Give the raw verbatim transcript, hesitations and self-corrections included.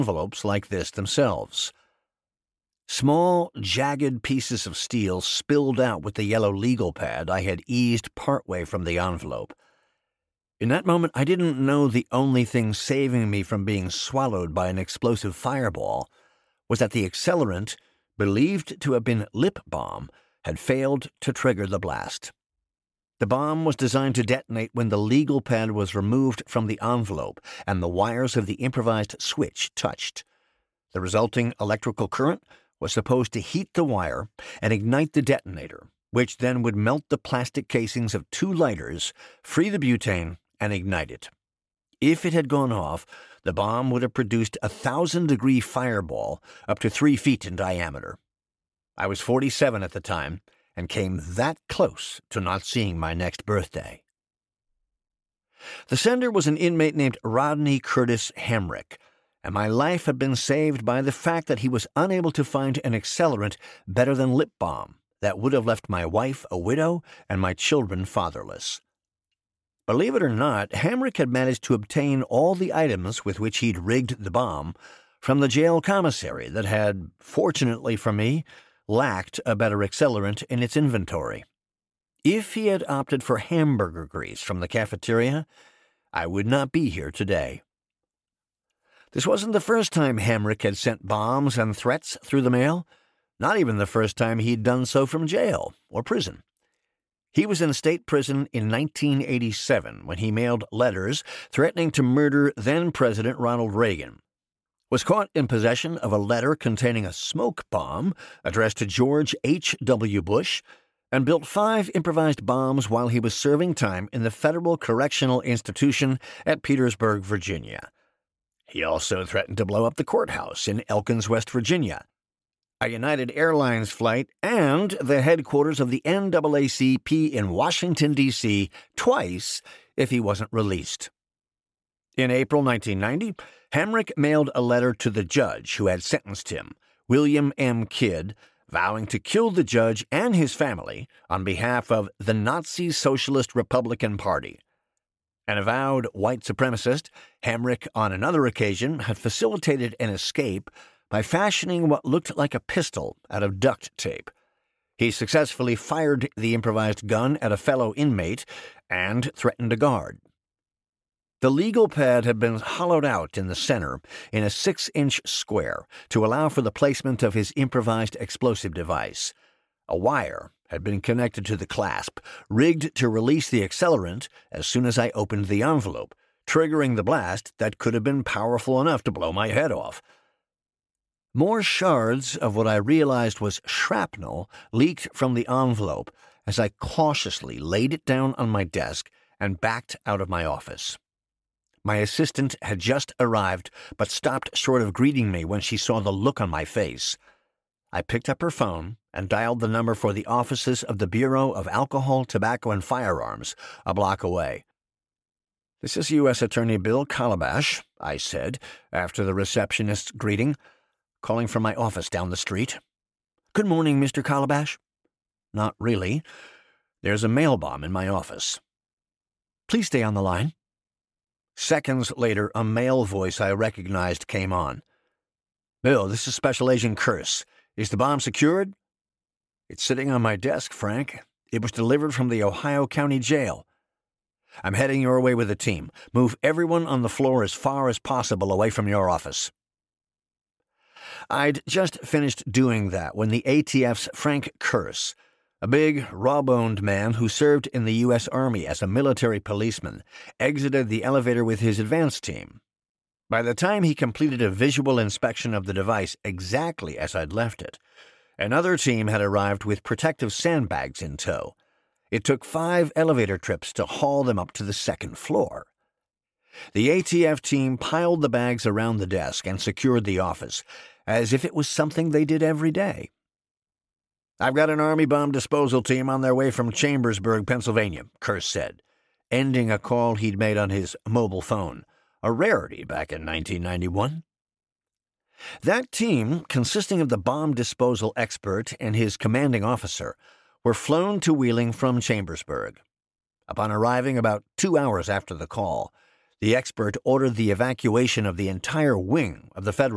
envelopes like this themselves. Small, jagged pieces of steel spilled out with the yellow legal pad I had eased partway from the envelope. In that moment, I didn't know the only thing saving me from being swallowed by an explosive fireball was that the accelerant, believed to have been lip balm, had failed to trigger the blast. The bomb was designed to detonate when the legal pad was removed from the envelope and the wires of the improvised switch touched. The resulting electrical current was supposed to heat the wire and ignite the detonator, which then would melt the plastic casings of two lighters, free the butane, and ignite it. If it had gone off, the bomb would have produced a thousand-degree fireball up to three feet in diameter. I was forty-seven at the time and came that close to not seeing my next birthday. The sender was an inmate named Rodney Curtis Hamrick, and my life had been saved by the fact that he was unable to find an accelerant better than lip balm that would have left my wife a widow and my children fatherless. Believe it or not, Hamrick had managed to obtain all the items with which he'd rigged the bomb from the jail commissary that had, fortunately for me, lacked a better accelerant in its inventory. If he had opted for hamburger grease from the cafeteria, I would not be here today. This wasn't the first time Hamrick had sent bombs and threats through the mail, not even the first time he'd done so from jail or prison. He was in state prison in nineteen eighty-seven when he mailed letters threatening to murder then-President Ronald Reagan, was caught in possession of a letter containing a smoke bomb addressed to George H W. Bush, and built five improvised bombs while he was serving time in the Federal Correctional Institution at Petersburg, Virginia. He also threatened to blow up the courthouse in Elkins, West Virginia, a United Airlines flight, and the headquarters of the N double A C P in Washington, D C twice if he wasn't released. In April nineteen ninety, Hamrick mailed a letter to the judge who had sentenced him, William M. Kidd, vowing to kill the judge and his family on behalf of the Nazi Socialist Republican Party. An avowed white supremacist, Hamrick on another occasion had facilitated an escape by fashioning what looked like a pistol out of duct tape. He successfully fired the improvised gun at a fellow inmate and threatened a guard. The legal pad had been hollowed out in the center in a six-inch square to allow for the placement of his improvised explosive device. A wire had been connected to the clasp, rigged to release the accelerant as soon as I opened the envelope, triggering the blast that could have been powerful enough to blow my head off. More shards of what I realized was shrapnel leaked from the envelope as I cautiously laid it down on my desk and backed out of my office. My assistant had just arrived, but stopped short of greeting me when she saw the look on my face. I picked up her phone and dialed the number for the offices of the Bureau of Alcohol, Tobacco, and Firearms, a block away. "This is U S Attorney Bill Calabash," I said, after the receptionist's greeting, calling from my office down the street. "Good morning, Mister Calabash." "Not really. There's a mail bomb in my office." "Please stay on the line." Seconds later, a male voice I recognized came on. "Bill, this is Special Agent Kearse. Is the bomb secured?" "It's sitting on my desk, Frank. It was delivered from the Ohio County Jail." "I'm heading your way with a team. Move everyone on the floor as far as possible away from your office." I'd just finished doing that when the A T F's Frank Kearse, a big, raw-boned man who served in the U S Army as a military policeman, exited the elevator with his advance team. By the time he completed a visual inspection of the device exactly as I'd left it, another team had arrived with protective sandbags in tow. It took five elevator trips to haul them up to the second floor. The A T F team piled the bags around the desk and secured the office, as if it was something they did every day. "I've got an Army bomb disposal team on their way from Chambersburg, Pennsylvania," Kearse said, ending a call he'd made on his mobile phone, a rarity back in nineteen ninety-one. That team, consisting of the bomb disposal expert and his commanding officer, were flown to Wheeling from Chambersburg. Upon arriving about two hours after the call, the expert ordered the evacuation of the entire wing of the Federal